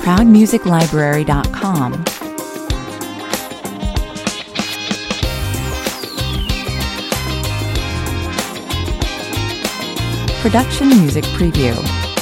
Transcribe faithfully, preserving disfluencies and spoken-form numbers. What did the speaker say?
proud music library dot com. Production Music Preview.